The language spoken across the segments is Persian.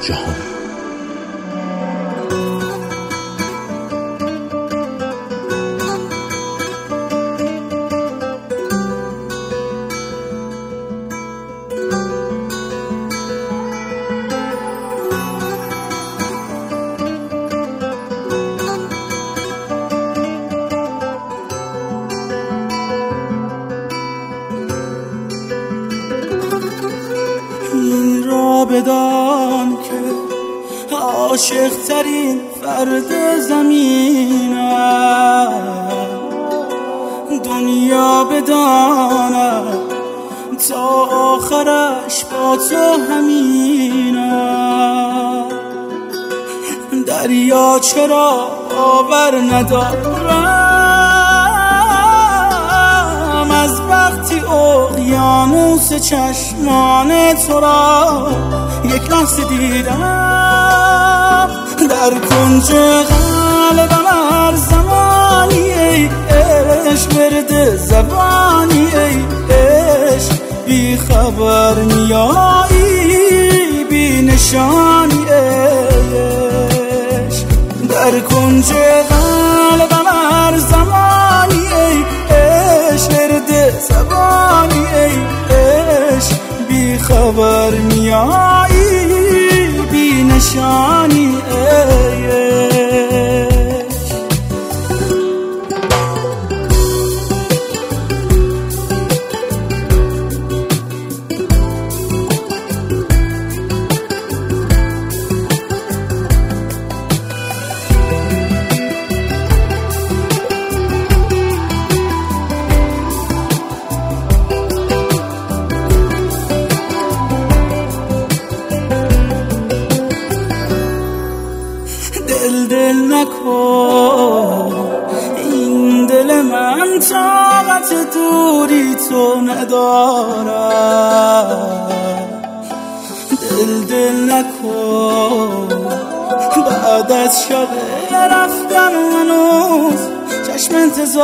جهان. این را بدان که عاشق ترین فرد زمینم، دنیا بداند تا آخرش با تو همینم. دریا چرا باور ندارم از وقتی اقیانوس چشمان تو را یک لحظه دیدم. در کنج قلبم هر زمانی ای عشق ورد زبانی ای عشق بی خبر میایی بی نشانی عشق. در کنج قلبم هر زمانی ای عشق ورد زبانی ای عشق بی خبر میایی بی نشانی عشق. دل نکن این دل من طاقت دوری تو ندارد. دل نکن بعد از شب رفتن هنوز چشم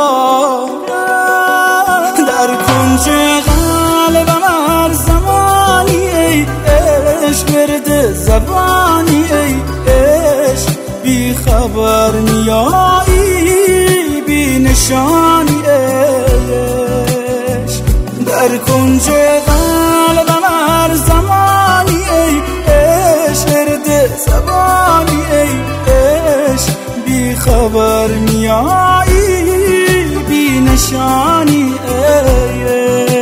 انتظارم. در کنج قلبم هر زمانی ای عشق ورد زبانی ای عشق بی خبر میایی بی نشانی عشق. در کنج قلبم هر زمانی ای عشق ورد زبانی ای عشق بی خبر میایی بی نشانی عشق.